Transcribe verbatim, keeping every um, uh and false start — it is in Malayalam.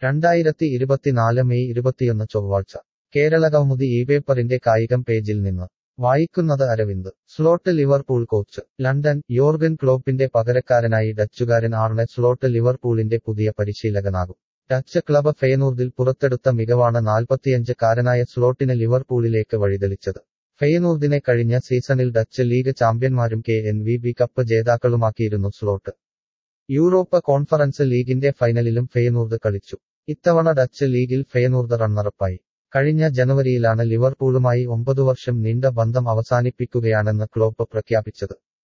രണ്ടായിരത്തി ഇരുപത്തിനാല് മെയ് ഇരുപത്തിയൊന്ന് ചൊവ്വാഴ്ച കേരള കൗമുദി ഈ പേപ്പറിന്റെ കായികം പേജിൽ നിന്ന് വായിക്കുന്നത് Aravind Slot Liverpool coach London Jurgen ക്ലോപ്പിന്റെ പകരക്കാരനായി ഡച്ചുകാരൻ ആർണെ സ്ലോട്ട് ലിവർപൂളിന്റെ പുതിയ പരിശീലകനാകും ഡച്ച് ക്ലബ് ഫെയനൂർദിൽ പുറത്തെടുത്ത മികവാണ് നാൽപ്പത്തിയഞ്ച് കാരനായ സ്ലോട്ടിന് ലിവർപൂളിലേക്ക് വഴിതെളിച്ചത് ഫെയനൂർദിനെ കഴിഞ്ഞ സീസണിൽ ഡച്ച് ലീഗ് ചാമ്പ്യന്മാരും K N V B cup ജേതാക്കളുമാക്കിയിരുന്നു സ്ലോട്ട് യൂറോപ്പ കോൺഫറൻസ് ലീഗിന്റെ ഫൈനലിലും ഫെയനൂർദ് കളിച്ചു ഇത്തവണ ഡച്ച് ലീഗിൽ ഫെയനൂർദ് റണ്ണറപ്പായി കഴിഞ്ഞ ജനുവരിയിലാണ് ലിവർപൂളുമായി ഒമ്പതു വർഷം നീണ്ട ബന്ധം അവസാനിപ്പിക്കുകയാണെന്ന് ക്ലോപ്പ് പ്രഖ്യാപിച്ചത്